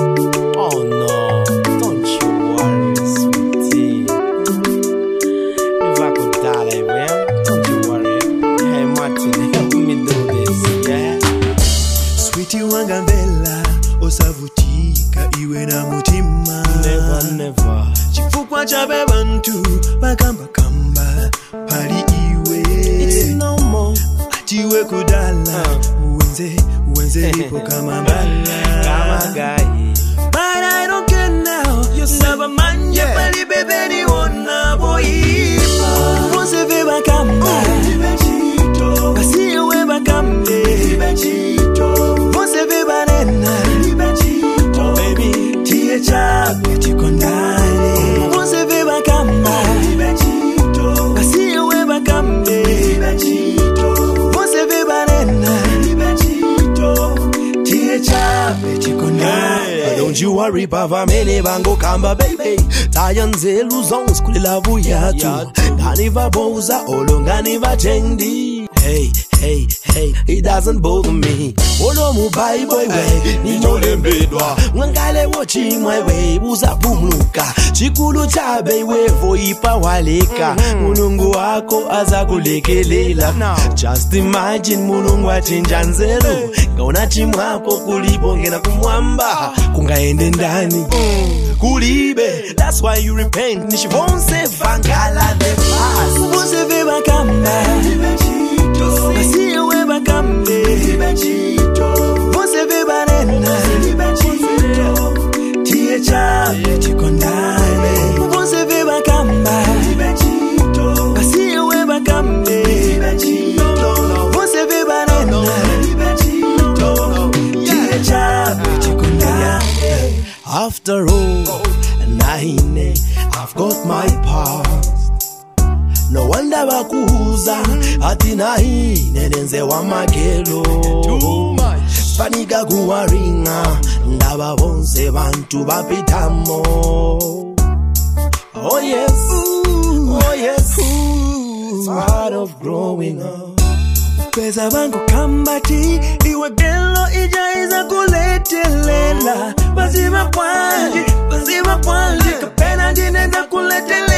Oh no, don't you worry, sweetie. If I could die, well, don't you worry. Hey Martin, help me do this, yeah? Sweetie wangambela, osavutika iwe na mutima. Never. Chifukwa chabe bantu, bakamba kamba, pali iwe. It's no more. Atiwe kudala, uwenze lipo kama mbala. Kama guy. But I don't care now. Saba manje pali bebe ni wona boyipa. Vose veba kamba, basi iwe bakambe. Vose veba nena, baby tiye chabe chikondane. Vose veba kamba, basi iwe bakambe. Vose veba nena, tiye chabe chikondane. Don't you worry, Pava mene bango kamba baby. Tayanze luzons kulela vuyatu. Gani va boza olongani va chendi. Hey, it doesn't bother me. Olo mu bye boy way, ni mole mbedwa. Ngangale wochi mwe way, uza pumluka. Chikulu chabe we voipa waleka. Mulungu wako aza kulekelela. Just imagine mulungu achinjanzelo. Ngaona chimwako kulibonge na kumwamba. Kungaende ndani. Kulibe, that's why you repent. Nishivonse fangala the past. Vose veba kamba, basi iwe bakambe. Vose veba nena, tiye chabe chikondane. Vose veba kamba, basi iwe bakambe. Vose veba nena, tiye chabe chikondane. After all, nine, I've got my past. No wonder bakuza ati nahi nenenze wa magelo. Too much. Faniga kuwaringa ndaba bonse bantu bapitamo. Oh yes, part of growing up. Pesa bangu kambati, iwe gelo ijaiza kuletelela. Bazima kwanji, kapena jinenda kuletelela.